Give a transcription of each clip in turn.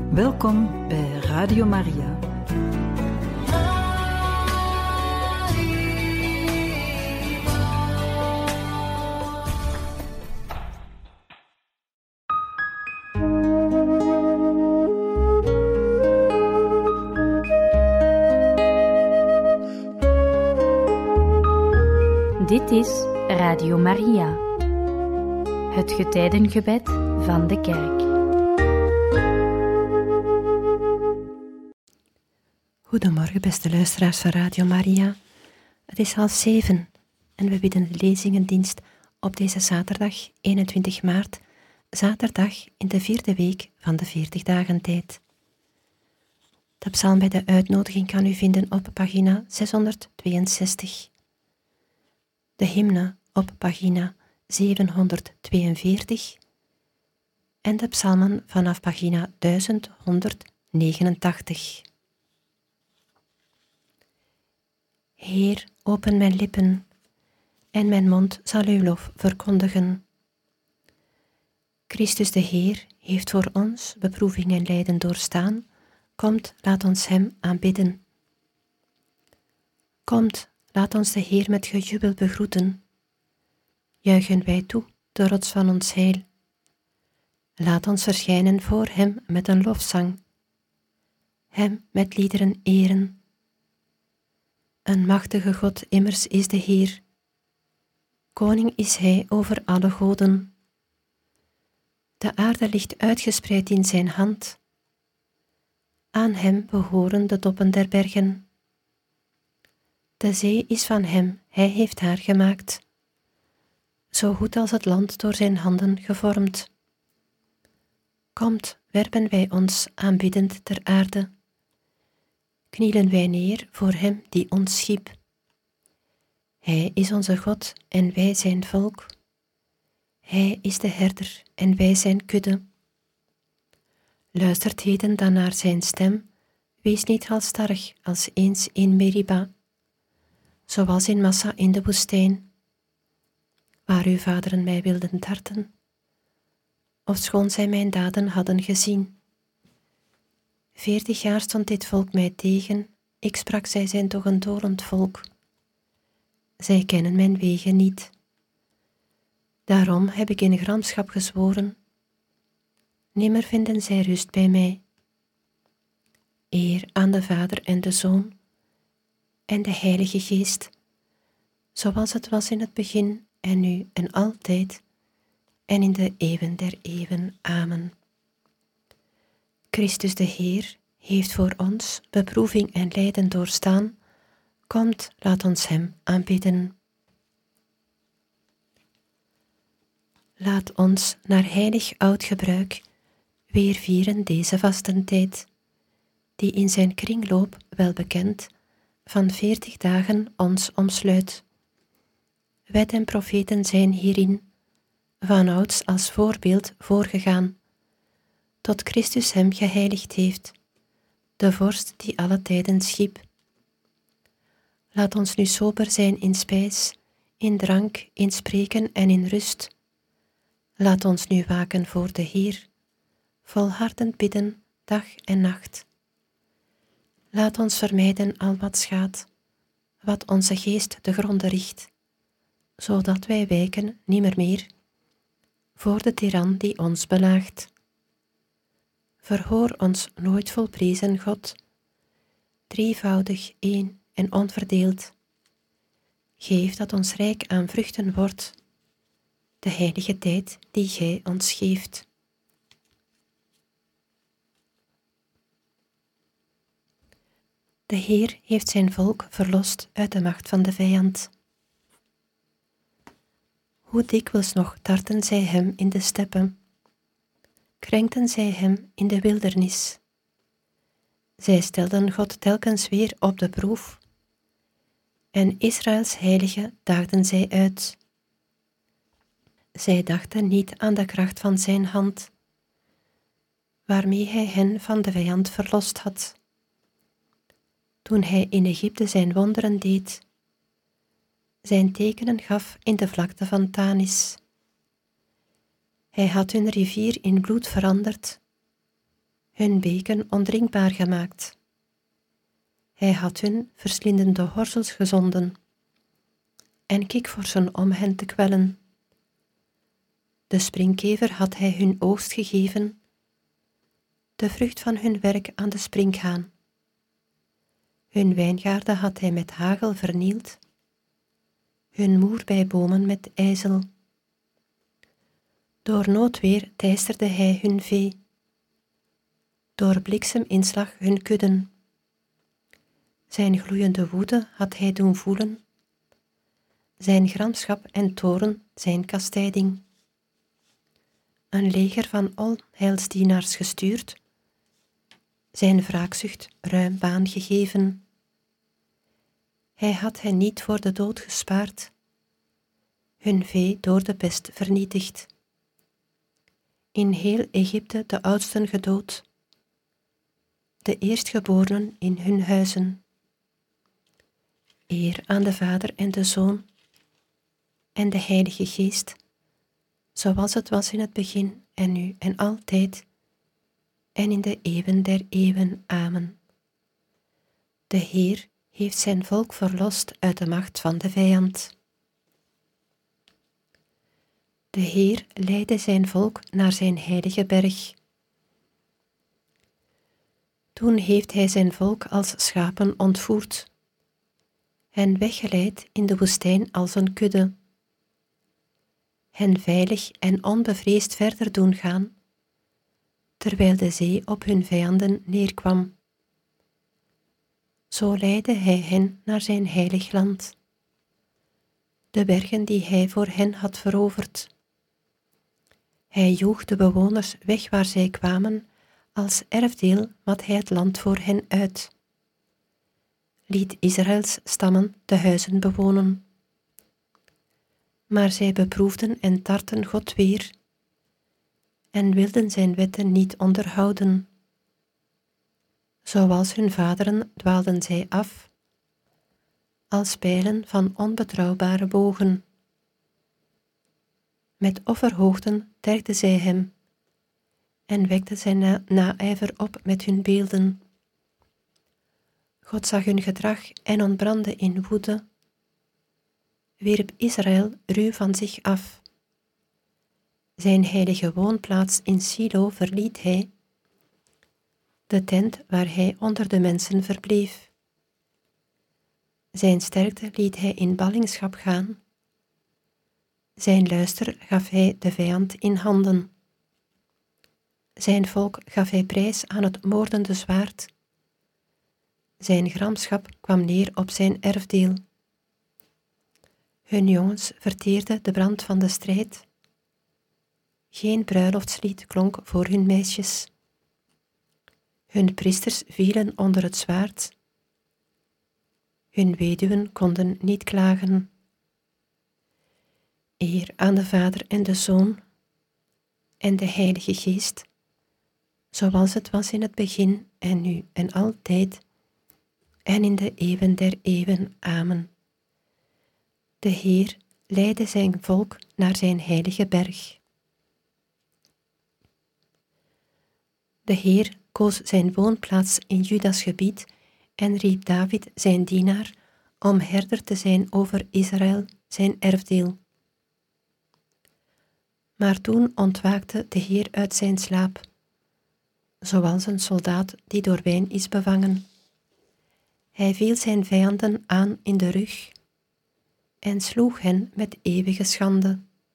Welkom bij Radio Maria. Dit is Radio Maria, het getijdengebed van de kerk. Goedemorgen, beste luisteraars van Radio Maria. Het is 6:30 en we bidden de lezingendienst op deze zaterdag 21 maart, zaterdag in de 4e week van de 40 dagen tijd. De psalm bij de uitnodiging kan u vinden op pagina 662. De hymne op pagina 742 en de psalmen vanaf pagina 1189. Heer, open mijn lippen, en mijn mond zal uw lof verkondigen. Christus de Heer heeft voor ons beproeving en lijden doorstaan. Komt, laat ons hem aanbidden. Komt, laat ons de Heer met gejubel begroeten. Juichen wij toe, de rots van ons heil. Laat ons verschijnen voor hem met een lofzang. Hem met liederen eren. Een machtige God immers is de Heer. Koning is hij over alle goden. De aarde ligt uitgespreid in zijn hand. Aan hem behoren de toppen der bergen. De zee is van hem, hij heeft haar gemaakt. Zo goed als het land door zijn handen gevormd. Komt, werpen wij ons aanbiddend ter aarde. Knielen wij neer voor hem die ons schiep. Hij is onze God en wij zijn volk. Hij is de herder en wij zijn kudde. Luistert heden dan naar zijn stem, wees niet halsstarrig als eens in Meriba, zoals in Massa in de woestijn, waar uw vaderen mij wilden tarten, ofschoon zij mijn daden hadden gezien. 40 jaar stond dit volk mij tegen, ik sprak, zij zijn toch een dolend volk. Zij kennen mijn wegen niet. Daarom heb ik in gramschap gezworen, nimmer vinden zij rust bij mij. Eer aan de Vader en de Zoon en de Heilige Geest, zoals het was in het begin en nu en altijd en in de eeuwen der eeuwen. Amen. Christus de Heer heeft voor ons beproeving en lijden doorstaan. Komt, laat ons hem aanbidden. Laat ons naar heilig oud gebruik weer vieren deze vastentijd, die in zijn kringloop wel bekend van 40 dagen ons omsluit. Wet en profeten zijn hierin vanouds als voorbeeld voorgegaan, tot Christus hem geheiligd heeft, de vorst die alle tijden schiep. Laat ons nu sober zijn in spijs, in drank, in spreken en in rust. Laat ons nu waken voor de Heer, volhardend bidden, dag en nacht. Laat ons vermijden al wat schaadt, wat onze geest te gronde richt, zodat wij wijken nimmer meer voor de tiran die ons belaagt. Verhoor ons nooit volprezen, God, drievoudig, één en onverdeeld. Geef dat ons rijk aan vruchten wordt, de heilige tijd die gij ons geeft. De Heer heeft zijn volk verlost uit de macht van de vijand. Hoe dikwijls nog tarten zij hem in de steppen, krenkten zij hem in de wildernis. Zij stelden God telkens weer op de proef, en Israëls heilige daagden zij uit. Zij dachten niet aan de kracht van zijn hand, waarmee hij hen van de vijand verlost had. Toen hij in Egypte zijn wonderen deed, zijn tekenen gaf in de vlakte van Tanis. Hij had hun rivier in bloed veranderd, hun beken ondrinkbaar gemaakt. Hij had hun verslindende horzels gezonden en kikvorsen om hen te kwellen. De springkever had hij hun oogst gegeven, de vrucht van hun werk aan de sprinkhaan. Hun wijngaarden had hij met hagel vernield, hun moerbeibomen met ijzel. Door noodweer teisterde hij hun vee, door blikseminslag hun kudden. Zijn gloeiende woede had hij doen voelen, zijn gramschap en toorn zijn kastijding. Een leger van onheilsdienaars gestuurd, zijn wraakzucht ruim baan gegeven. Hij had hen niet voor de dood gespaard, hun vee door de pest vernietigd. In heel Egypte de oudsten gedood, de eerstgeborenen in hun huizen. Eer aan de Vader en de Zoon en de Heilige Geest, zoals het was in het begin en nu en altijd en in de eeuwen der eeuwen. Amen. De Heer heeft zijn volk verlost uit de macht van de vijand. De Heer leidde zijn volk naar zijn heilige berg. Toen heeft hij zijn volk als schapen ontvoerd, hen weggeleid in de woestijn als een kudde, hen veilig en onbevreesd verder doen gaan, terwijl de zee op hun vijanden neerkwam. Zo leidde hij hen naar zijn heilig land, de bergen die hij voor hen had veroverd. Hij joeg de bewoners weg waar zij kwamen, als erfdeel mat hij het land voor hen uit. Liet Israëls stammen de huizen bewonen. Maar zij beproefden en tartten God weer, en wilden zijn wetten niet onderhouden. Zoals hun vaderen dwaalden zij af, als pijlen van onbetrouwbare bogen. Met offerhoogten tergden zij hem, en wekten zijn naijver op met hun beelden. God zag hun gedrag en ontbrandde in woede, wierp Israël ruw van zich af. Zijn heilige woonplaats in Silo verliet hij, de tent waar hij onder de mensen verbleef. Zijn sterkte liet hij in ballingschap gaan, zijn luister gaf hij de vijand in handen. Zijn volk gaf hij prijs aan het moordende zwaard. Zijn gramschap kwam neer op zijn erfdeel. Hun jongens verteerden de brand van de strijd. Geen bruiloftslied klonk voor hun meisjes. Hun priesters vielen onder het zwaard. Hun weduwen konden niet klagen. Eer aan de Vader en de Zoon en de Heilige Geest, zoals het was in het begin en nu en altijd en in de eeuwen der eeuwen. Amen. De Heer leidde zijn volk naar zijn heilige berg. De Heer koos zijn woonplaats in Judas gebied en riep David zijn dienaar om herder te zijn over Israël, zijn erfdeel. Maar toen ontwaakte de Heer uit zijn slaap, zoals een soldaat die door wijn is bevangen. Hij viel zijn vijanden aan in de rug en sloeg hen met eeuwige schande.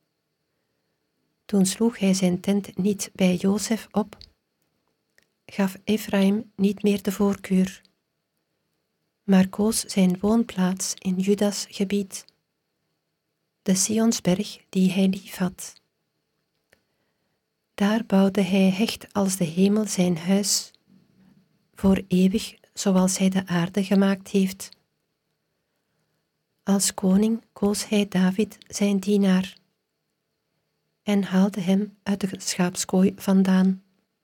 Toen sloeg hij zijn tent niet bij Jozef op, gaf Ephraim niet meer de voorkeur, maar koos zijn woonplaats in Judas gebied, de Sionsberg die hij lief had. Daar bouwde hij hecht als de hemel zijn huis, voor eeuwig zoals hij de aarde gemaakt heeft. Als koning koos hij David zijn dienaar en haalde hem uit de schaapskooi vandaan.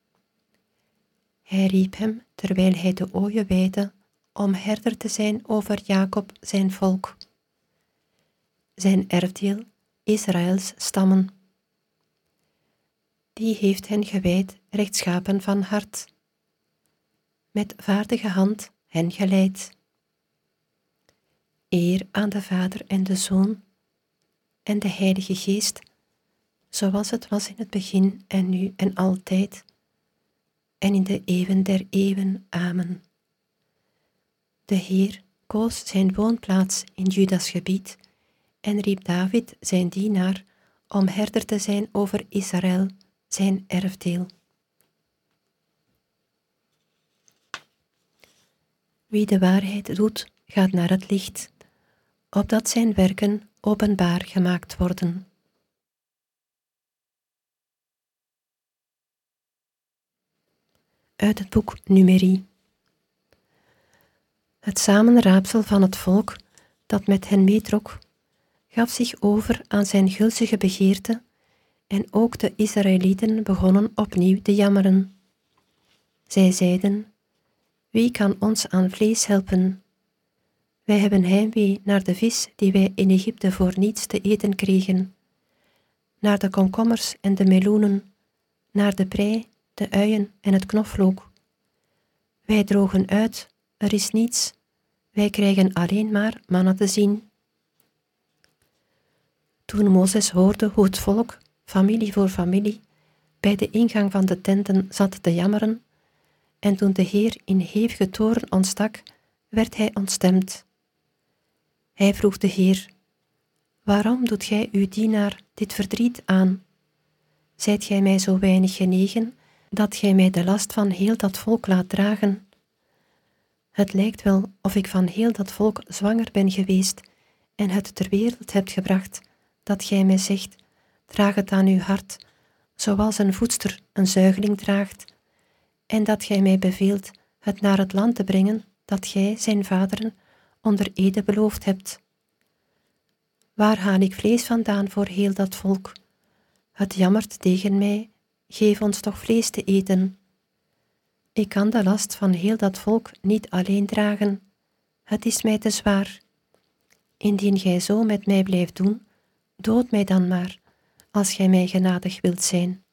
Hij riep hem terwijl hij de ooien weidde om herder te zijn over Jacob zijn volk, zijn erfdeel Israëls stammen. Die heeft hen gewijd rechtschapen van hart, met vaardige hand hen geleid. Eer aan de Vader en de Zoon en de Heilige Geest, zoals het was in het begin en nu en altijd, en in de eeuwen der eeuwen. Amen. De Heer koos zijn woonplaats in Judas gebied en riep David zijn dienaar om herder te zijn over Israël, zijn erfdeel. Wie de waarheid doet, gaat naar het licht, opdat zijn werken openbaar gemaakt worden. Uit het boek Numeri. Het samenraapsel van het volk dat met hen meetrok, gaf zich over aan zijn gulzige begeerte en ook de Israëlieten begonnen opnieuw te jammeren. Zij zeiden: wie kan ons aan vlees helpen? Wij hebben heimwee naar de vis die wij in Egypte voor niets te eten kregen, naar de komkommers en de meloenen, naar de prei, de uien en het knoflook. Wij drogen uit, er is niets, wij krijgen alleen maar manna te zien. Toen Mozes hoorde hoe het volk, familie voor familie, bij de ingang van de tenten zat te jammeren, en toen de Heer in hevige toorn ontstak, werd hij ontstemd. Hij vroeg de Heer: waarom doet gij uw dienaar dit verdriet aan? Zijt gij mij zo weinig genegen, dat gij mij de last van heel dat volk laat dragen? Het lijkt wel of ik van heel dat volk zwanger ben geweest en het ter wereld hebt gebracht, dat gij mij zegt: draag het aan uw hart, zoals een voedster een zuigeling draagt, en dat gij mij beveelt het naar het land te brengen dat gij, zijn vaderen, onder ede beloofd hebt. Waar haal ik vlees vandaan voor heel dat volk? Het jammert tegen mij: geef ons toch vlees te eten. Ik kan de last van heel dat volk niet alleen dragen. Het is mij te zwaar. Indien gij zo met mij blijft doen, dood mij dan maar, als gij mij genadig wilt zijn.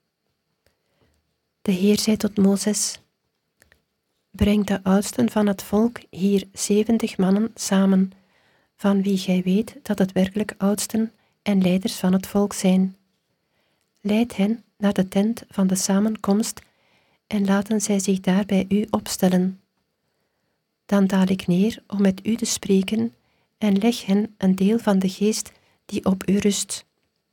De Heer zei tot Mozes: breng de oudsten van het volk hier 70 mannen samen, van wie gij weet dat het werkelijk oudsten en leiders van het volk zijn. Leid hen naar de tent van de samenkomst en laten zij zich daar bij u opstellen. Dan daal ik neer om met u te spreken en leg hen een deel van de geest die op u rust.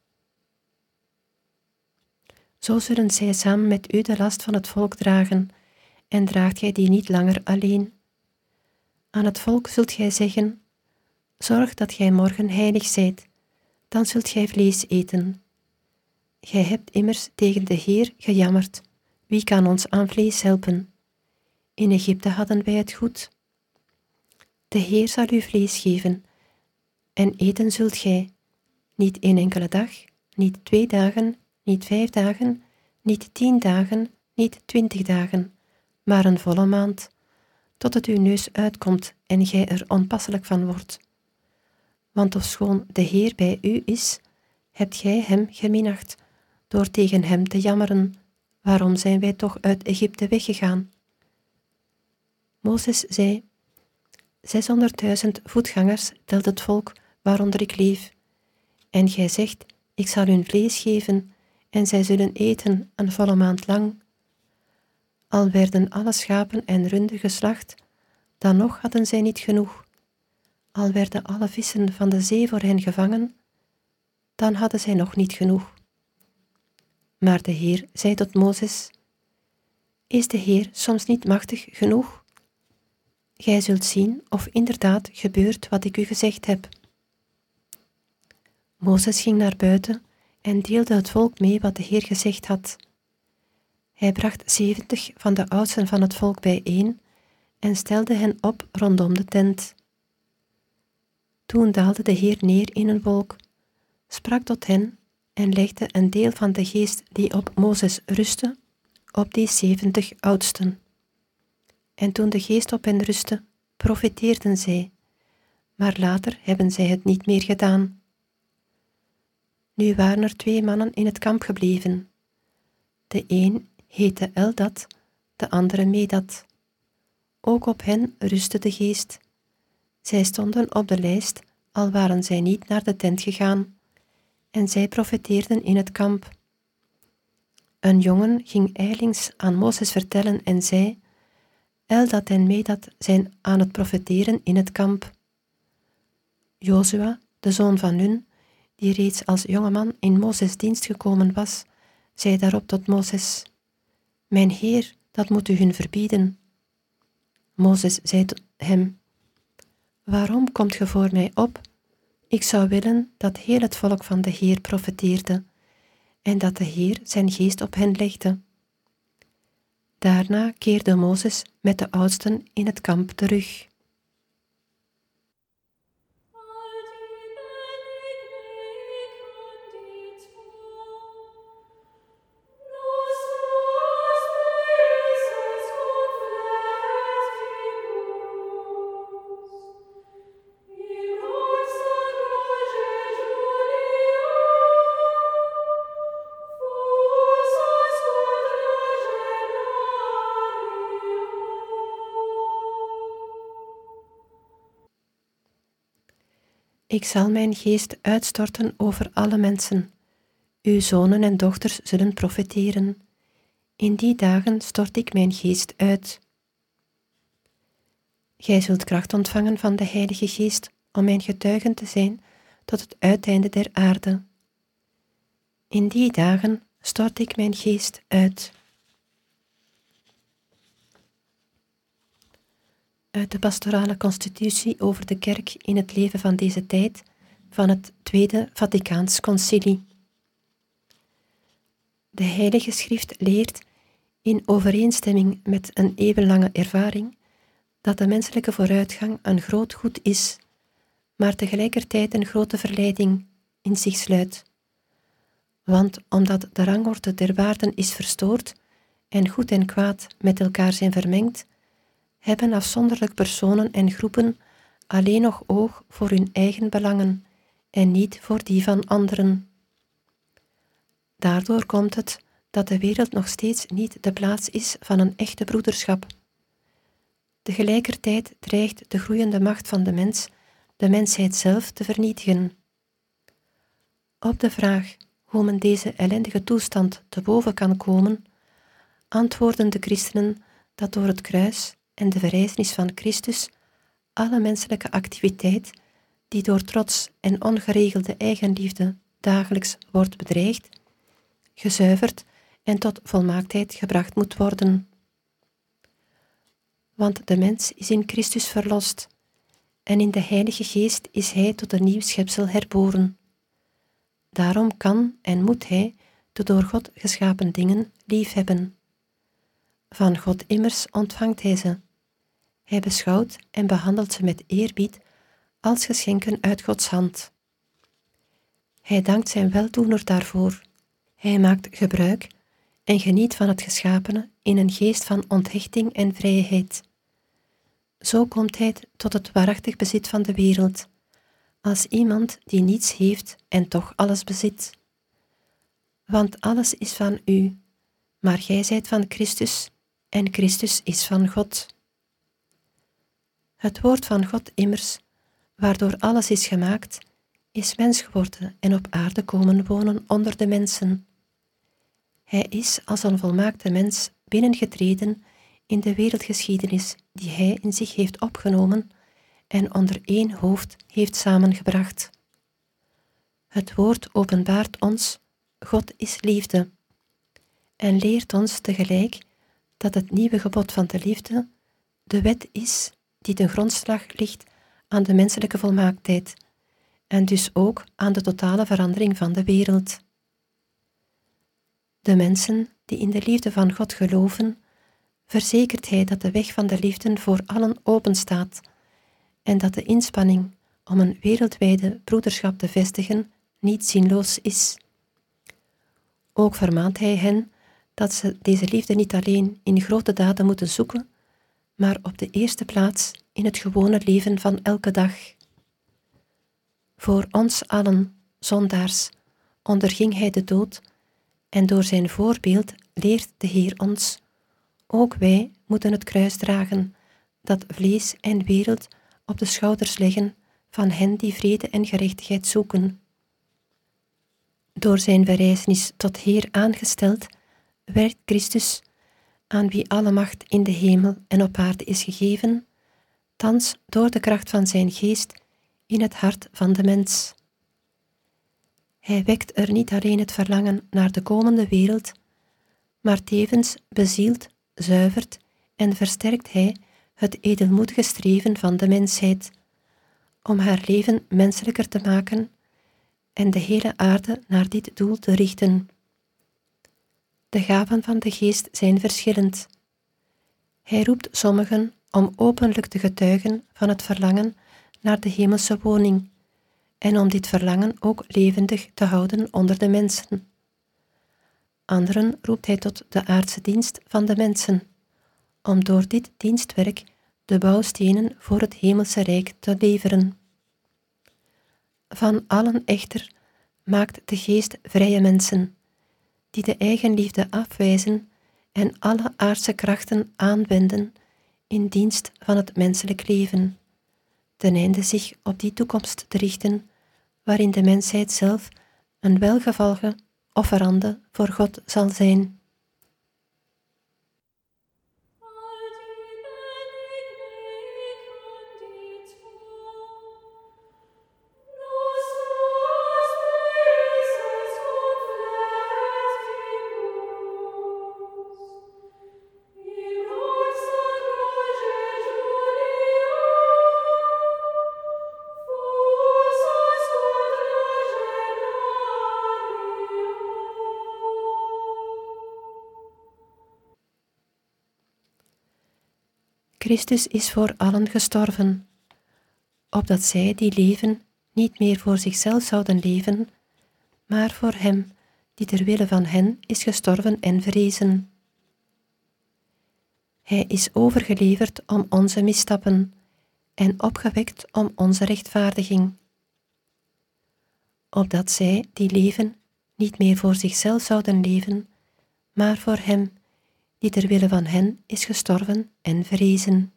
Zo zullen zij samen met u de last van het volk dragen, en draagt gij die niet langer alleen. Aan het volk zult gij zeggen: zorg dat gij morgen heilig zijt, dan zult gij vlees eten. Gij hebt immers tegen de Heer gejammerd: wie kan ons aan vlees helpen? In Egypte hadden wij het goed. De Heer zal u vlees geven, en eten zult gij, niet 1 enkele dag, niet 2 dagen, niet 5 dagen, niet 10 dagen, niet 20 dagen, maar een volle maand, tot het uw neus uitkomt en gij er onpasselijk van wordt. Want ofschoon de Heer bij u is, hebt gij hem geminacht, door tegen hem te jammeren: waarom zijn wij toch uit Egypte weggegaan? Mozes zei: 600.000 voetgangers telt het volk waaronder ik leef. En gij zegt: ik zal hun vlees geven, en zij zullen eten een volle maand lang. Al werden alle schapen en runderen geslacht, dan nog hadden zij niet genoeg. Al werden alle vissen van de zee voor hen gevangen, dan hadden zij nog niet genoeg. Maar de Heer zei tot Mozes: is de Heer soms niet machtig genoeg? Gij zult zien of inderdaad gebeurt wat ik u gezegd heb. Mozes ging naar buiten en deelde het volk mee wat de Heer gezegd had. Hij bracht 70 van de oudsten van het volk bijeen en stelde hen op rondom de tent. Toen daalde de Heer neer in een wolk, sprak tot hen en legde een deel van de geest die op Mozes rustte, op die 70 oudsten. En toen de geest op hen rustte, profeteerden zij, maar later hebben zij het niet meer gedaan. Nu waren er 2 mannen in het kamp gebleven. De een heette Eldad, de andere Medad. Ook op hen rustte de geest. Zij stonden op de lijst, al waren zij niet naar de tent gegaan, en zij profeteerden in het kamp. Een jongen ging ijlings aan Mozes vertellen en zei: Eldad en Medad zijn aan het profeteren in het kamp. Jozua, de zoon van Nun, die reeds als jongeman in Mozes dienst gekomen was, zei daarop tot Mozes: Mijn heer, dat moet u hun verbieden. Mozes zei tot hem: Waarom komt ge voor mij op? Ik zou willen dat heel het volk van de Heer profeteerde en dat de Heer zijn geest op hen legde. Daarna keerde Mozes met de oudsten in het kamp terug. Ik zal mijn geest uitstorten over alle mensen. Uw zonen en dochters zullen profeteren. In die dagen stort ik mijn geest uit. Gij zult kracht ontvangen van de Heilige Geest om mijn getuigen te zijn tot het uiteinde der aarde. In die dagen stort ik mijn geest uit. Uit de pastorale constitutie over de kerk in het leven van deze tijd van het Tweede Vaticaans Concilie. De Heilige Schrift leert, in overeenstemming met een eeuwenlange ervaring, dat de menselijke vooruitgang een groot goed is, maar tegelijkertijd een grote verleiding in zich sluit. Want omdat de rangorde der waarden is verstoord en goed en kwaad met elkaar zijn vermengd, hebben afzonderlijk personen en groepen alleen nog oog voor hun eigen belangen en niet voor die van anderen. Daardoor komt het dat de wereld nog steeds niet de plaats is van een echte broederschap. Tegelijkertijd dreigt de groeiende macht van de mens de mensheid zelf te vernietigen. Op de vraag hoe men deze ellendige toestand te boven kan komen, antwoorden de christenen dat door het kruis en de verrijzenis van Christus alle menselijke activiteit die door trots en ongeregelde eigenliefde dagelijks wordt bedreigd, gezuiverd en tot volmaaktheid gebracht moet worden. Want de mens is in Christus verlost en in de Heilige Geest is hij tot een nieuw schepsel herboren. Daarom kan en moet hij de door God geschapen dingen liefhebben. Van God immers ontvangt hij ze. Hij beschouwt en behandelt ze met eerbied als geschenken uit Gods hand. Hij dankt zijn weldoener daarvoor. Hij maakt gebruik en geniet van het geschapene in een geest van onthechting en vrijheid. Zo komt hij tot het waarachtig bezit van de wereld, als iemand die niets heeft en toch alles bezit. Want alles is van u, maar gij zijt van Christus en Christus is van God. Het woord van God immers, waardoor alles is gemaakt, is mens geworden en op aarde komen wonen onder de mensen. Hij is als een volmaakte mens binnengetreden in de wereldgeschiedenis die hij in zich heeft opgenomen en onder één hoofd heeft samengebracht. Het woord openbaart ons, God is liefde, en leert ons tegelijk dat het nieuwe gebod van de liefde de wet is die de grondslag ligt aan de menselijke volmaaktheid en dus ook aan de totale verandering van de wereld. De mensen die in de liefde van God geloven, verzekert hij dat de weg van de liefde voor allen openstaat en dat de inspanning om een wereldwijde broederschap te vestigen niet zinloos is. Ook vermaant hij hen dat ze deze liefde niet alleen in grote daden moeten zoeken, maar op de eerste plaats in het gewone leven van elke dag. Voor ons allen, zondaars, onderging hij de dood en door zijn voorbeeld leert de Heer ons, ook wij moeten het kruis dragen, dat vlees en wereld op de schouders leggen van hen die vrede en gerechtigheid zoeken. Door zijn verrijzenis tot Heer aangesteld, werkt Christus, aan wie alle macht in de hemel en op aarde is gegeven, thans door de kracht van zijn geest in het hart van de mens. Hij wekt er niet alleen het verlangen naar de komende wereld, maar tevens bezielt, zuivert en versterkt hij het edelmoedige streven van de mensheid, om haar leven menselijker te maken en de hele aarde naar dit doel te richten. De gaven van de geest zijn verschillend. Hij roept sommigen om openlijk te getuigen van het verlangen naar de hemelse woning en om dit verlangen ook levendig te houden onder de mensen. Anderen roept hij tot de aardse dienst van de mensen, om door dit dienstwerk de bouwstenen voor het hemelse rijk te leveren. Van allen echter maakt de geest vrije mensen, die de eigenliefde afwijzen en alle aardse krachten aanwenden in dienst van het menselijk leven, ten einde zich op die toekomst te richten waarin de mensheid zelf een welgevallige offerande voor God zal zijn. Christus is voor allen gestorven, opdat zij die leven niet meer voor zichzelf zouden leven, maar voor Hem die ter wille van hen is gestorven en verrezen. Hij is overgeleverd om onze misstappen en opgewekt om onze rechtvaardiging, opdat zij die leven niet meer voor zichzelf zouden leven, maar voor Hem die ter wille van hen is gestorven en verrezen.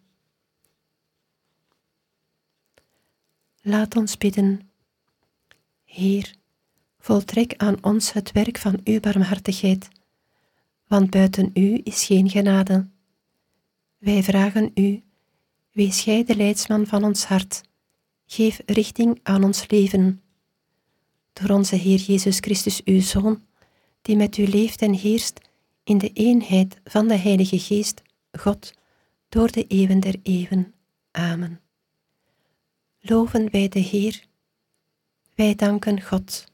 Laat ons bidden. Heer, voltrek aan ons het werk van uw barmhartigheid, want buiten u is geen genade. Wij vragen u, wees gij de leidsman van ons hart, geef richting aan ons leven. Door onze Heer Jezus Christus, uw Zoon, die met u leeft en heerst in de eenheid van de Heilige Geest, God, door de eeuwen der eeuwen. Amen. Loven wij de Heer. Wij danken God.